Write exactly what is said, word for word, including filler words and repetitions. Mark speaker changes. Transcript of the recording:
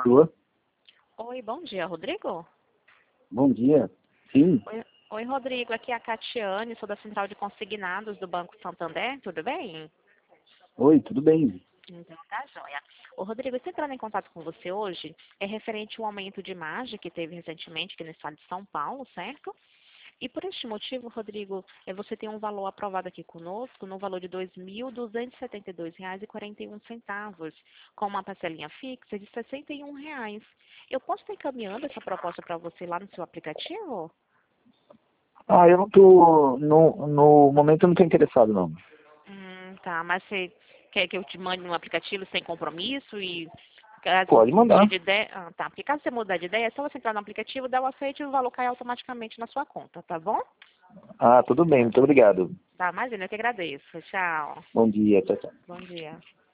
Speaker 1: Alô?
Speaker 2: Oi, bom dia, Rodrigo?
Speaker 1: Bom dia. Sim.
Speaker 2: Oi, oi, Rodrigo, aqui é a Catiane, sou da Central de Consignados do Banco Santander, tudo bem?
Speaker 1: Oi, tudo bem?
Speaker 2: Então tá joia. Ô, Rodrigo, eu estou entrando em contato com você hoje, é referente ao aumento de margem que teve recentemente aqui no estado de São Paulo, certo? E por este motivo, Rodrigo, eh, você tem um valor aprovado aqui conosco, no valor de dois mil duzentos e setenta e dois reais e quarenta e um centavos, com uma parcelinha fixa de sessenta e um reais. Eu posso estar encaminhando essa proposta para você lá no seu aplicativo?
Speaker 1: Ah, eu não tô... No, no momento eu não tô interessado, não.
Speaker 2: Hum, tá, mas você quer que eu te mande um aplicativo sem compromisso e caso
Speaker 1: Pode
Speaker 2: você
Speaker 1: mandar.
Speaker 2: mude de ideia? Ah, tá, porque caso você mudar de ideia, é só você entrar no aplicativo, dar o aceite e o valor cai automaticamente na sua conta, tá bom?
Speaker 1: Ah, tudo bem, muito obrigado.
Speaker 2: Tá, imagina, eu que agradeço. Tchau.
Speaker 1: Bom dia, tchau, tchau.
Speaker 2: Bom dia.